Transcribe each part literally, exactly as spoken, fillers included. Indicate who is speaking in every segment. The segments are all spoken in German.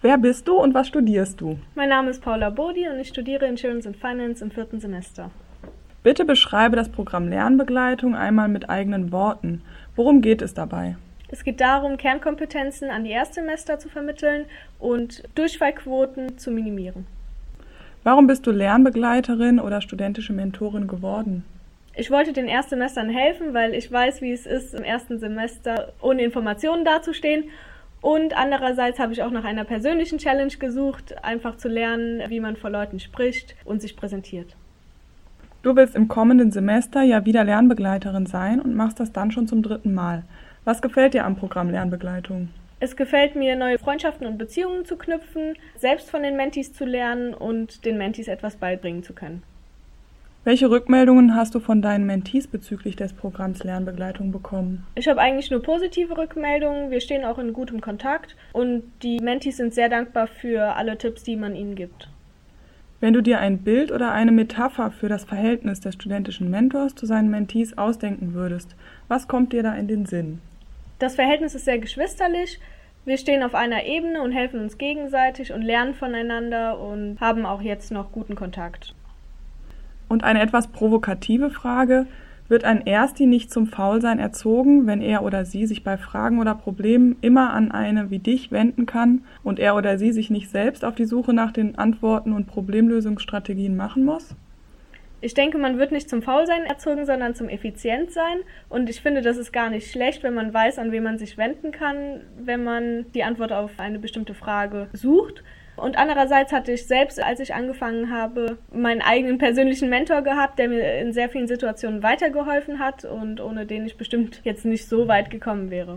Speaker 1: Wer bist du und was studierst du?
Speaker 2: Mein Name ist Paula Bodi und ich studiere Insurance and Finance im vierten Semester.
Speaker 1: Bitte beschreibe das Programm Lernbegleitung einmal mit eigenen Worten. Worum geht es dabei?
Speaker 2: Es geht darum, Kernkompetenzen an die Erstsemester zu vermitteln und Durchfallquoten zu minimieren.
Speaker 1: Warum bist du Lernbegleiterin oder studentische Mentorin geworden?
Speaker 2: Ich wollte den Erstsemestern helfen, weil ich weiß, wie es ist, im ersten Semester ohne Informationen dazustehen. Und andererseits habe ich auch nach einer persönlichen Challenge gesucht, einfach zu lernen, wie man vor Leuten spricht und sich präsentiert.
Speaker 1: Du willst im kommenden Semester ja wieder Lernbegleiterin sein und machst das dann schon zum dritten Mal. Was gefällt dir am Programm Lernbegleitung?
Speaker 2: Es gefällt mir, neue Freundschaften und Beziehungen zu knüpfen, selbst von den Mentees zu lernen und den Mentees etwas beibringen zu können.
Speaker 1: Welche Rückmeldungen hast du von deinen Mentees bezüglich des Programms Lernbegleitung bekommen?
Speaker 2: Ich habe eigentlich nur positive Rückmeldungen. Wir stehen auch in gutem Kontakt und die Mentees sind sehr dankbar für alle Tipps, die man ihnen gibt.
Speaker 1: Wenn du dir ein Bild oder eine Metapher für das Verhältnis des studentischen Mentors zu seinen Mentees ausdenken würdest, was kommt dir da in den Sinn?
Speaker 2: Das Verhältnis ist sehr geschwisterlich. Wir stehen auf einer Ebene und helfen uns gegenseitig und lernen voneinander und haben auch jetzt noch guten Kontakt.
Speaker 1: Und eine etwas provokative Frage: Wird ein Ersti nicht zum Faulsein erzogen, wenn er oder sie sich bei Fragen oder Problemen immer an eine wie dich wenden kann und er oder sie sich nicht selbst auf die Suche nach den Antworten und Problemlösungsstrategien machen muss?
Speaker 2: Ich denke, man wird nicht zum Faulsein erzogen, sondern zum Effizientsein. Und ich finde, das ist gar nicht schlecht, wenn man weiß, an wen man sich wenden kann, wenn man die Antwort auf eine bestimmte Frage sucht. Und andererseits hatte ich selbst, als ich angefangen habe, meinen eigenen persönlichen Mentor gehabt, der mir in sehr vielen Situationen weitergeholfen hat und ohne den ich bestimmt jetzt nicht so weit gekommen wäre.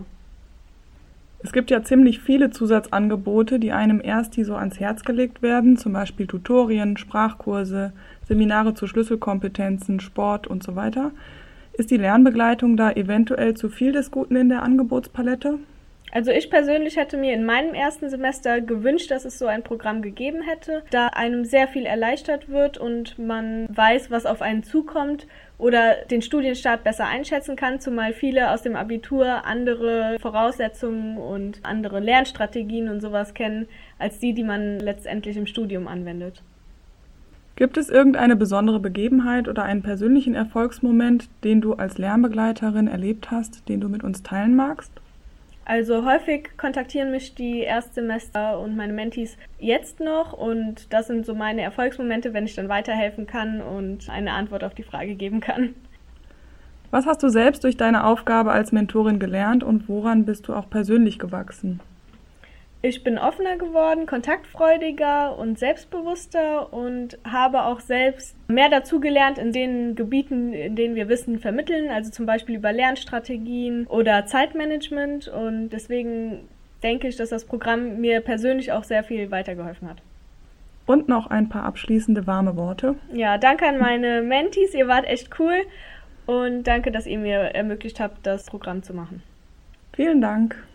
Speaker 1: Es gibt ja ziemlich viele Zusatzangebote, die einem Ersti so ans Herz gelegt werden, zum Beispiel Tutorien, Sprachkurse, Seminare zu Schlüsselkompetenzen, Sport und so weiter. Ist die Lernbegleitung da eventuell zu viel des Guten in der Angebotspalette?
Speaker 2: Also ich persönlich hätte mir in meinem ersten Semester gewünscht, dass es so ein Programm gegeben hätte, da einem sehr viel erleichtert wird und man weiß, was auf einen zukommt oder den Studienstart besser einschätzen kann, zumal viele aus dem Abitur andere Voraussetzungen und andere Lernstrategien und sowas kennen, als die, die man letztendlich im Studium anwendet.
Speaker 1: Gibt es irgendeine besondere Begebenheit oder einen persönlichen Erfolgsmoment, den du als Lernbegleiterin erlebt hast, den du mit uns teilen magst?
Speaker 2: Also häufig kontaktieren mich die Erstsemester und meine Mentees jetzt noch und das sind so meine Erfolgsmomente, wenn ich dann weiterhelfen kann und eine Antwort auf die Frage geben kann.
Speaker 1: Was hast du selbst durch deine Aufgabe als Mentorin gelernt und woran bist du auch persönlich gewachsen?
Speaker 2: Ich bin offener geworden, kontaktfreudiger und selbstbewusster und habe auch selbst mehr dazugelernt in den Gebieten, in denen wir Wissen vermitteln, also zum Beispiel über Lernstrategien oder Zeitmanagement. Und deswegen denke ich, dass das Programm mir persönlich auch sehr viel weitergeholfen hat.
Speaker 1: Und noch ein paar abschließende warme Worte.
Speaker 2: Ja, danke an meine Mentees, ihr wart echt cool und danke, dass ihr mir ermöglicht habt, das Programm zu machen.
Speaker 1: Vielen Dank.